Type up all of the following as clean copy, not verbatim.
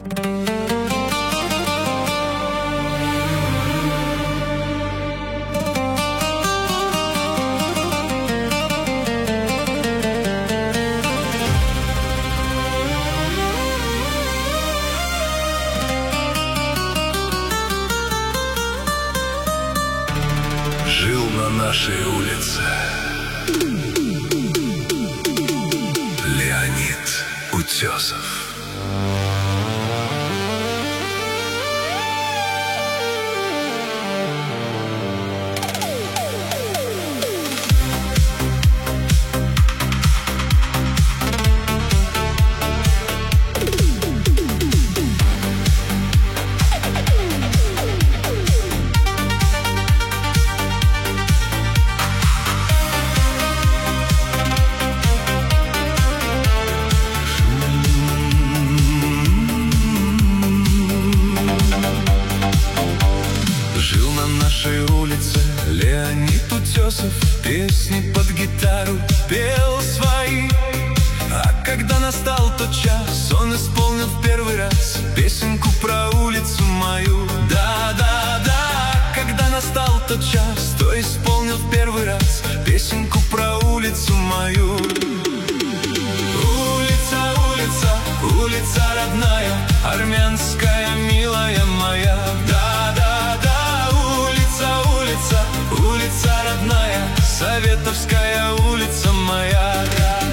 Жил на нашей улице Леонид Утесов. Жил на нашей улице Леонид Утесов, песни под гитару пел свои. А когда настал тот час, он исполнил в первый раз песенку про улицу мою. Да-да-да, когда настал тот час, то исполнил в первый раз песенку про улицу мою. Улица, улица, улица родная, армянская, милая моя. Да-да-да, улица, улица, улица родная, Советовская улица моя.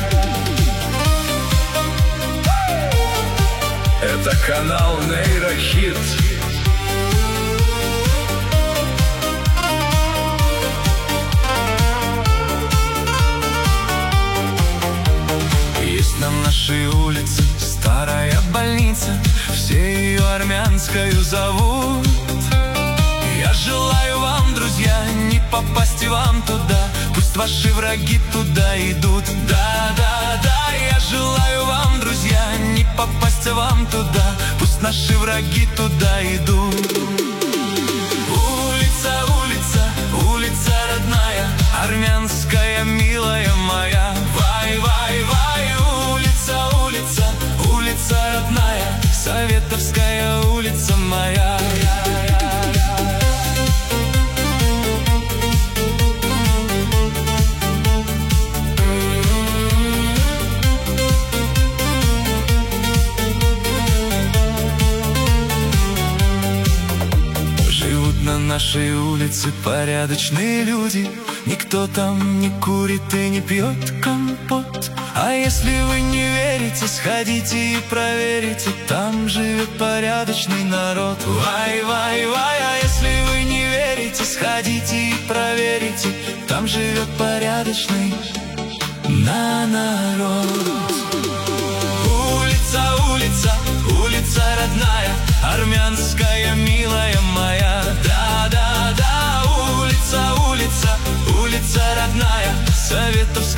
Это канал Нейрохит. Есть на нашей улице старая больница, все ее армянскою зовут. Я желаю вам, друзья, не попасть и вам туда, пусть ваши враги туда идут. Да-да-да, я желаю вам, друзья, не попасть вам туда, пусть наши враги туда идут. Улица, улица, улица родная, армянская, милая моя. Вай-вай-вай, улица, улица, улица родная, Советовская улица моя. На нашей улице порядочные люди, никто там не курит и не пьет компот. А если вы не верите, сходите и проверите, там живет порядочный народ. Вай-вай-вай, а если вы не верите, сходите и проверите, там живет порядочный народ. Улица, улица, улица родная, армянская, милая моя. Да-да-да, улица, улица, улица родная, Советовская